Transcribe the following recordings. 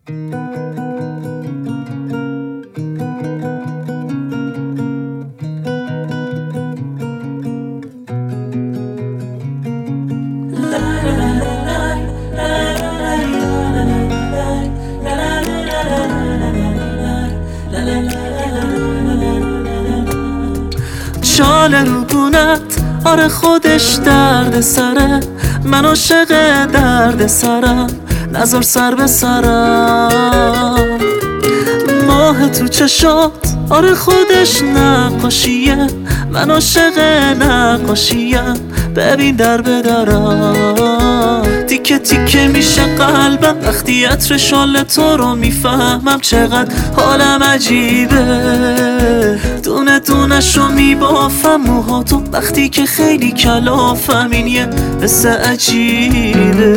شال روگونت آره خودش درد سره، من عاشق درد سرم، نذار سر به سرم. ماه تو چشات آره خودش نقاشیه، من عاشق نقاشیم، ببین در به درم. تیکه تیکه میشه قلبم وقتی عطر شال تو رو میفهمم، چقدر حالم عجیبه، دونه دونه شو میبافم موهاتو وقتی که خیلی کلافم، این یه حس عجیبه.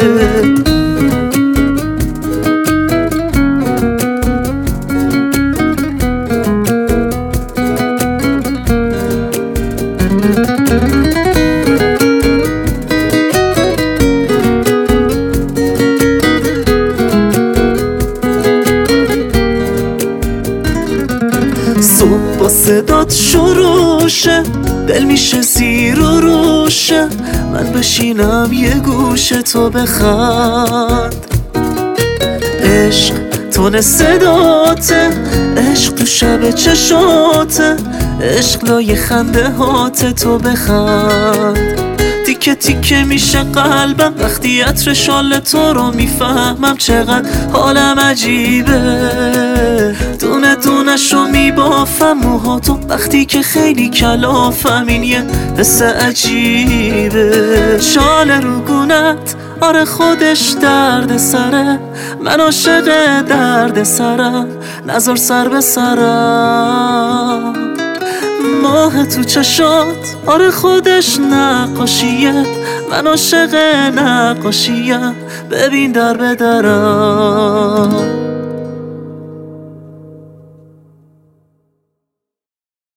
صبح با صدات شروع شه، دل میشه زیر و روشه، من بشینم یه گوشه تو بخند. عشق تون صداته، عشق تو شب چشاته، عشق لای خنده هاته تو بخند. تیکه تیکه میشه قلبم وقتی عطر شال تو رو میفهمم، چقدر حالم عجیبه، دونه دونه شو میبافم موهاتو وقتی که خیلی کلافم، این یه حس عجیبه. شال روگونت آره خودش درد سره، من عاشق درد سرم، نذار سر به سرم. ماه تو چشات آره خودش نقاشیه، من عاشق نقاشیم، ببین در به درم.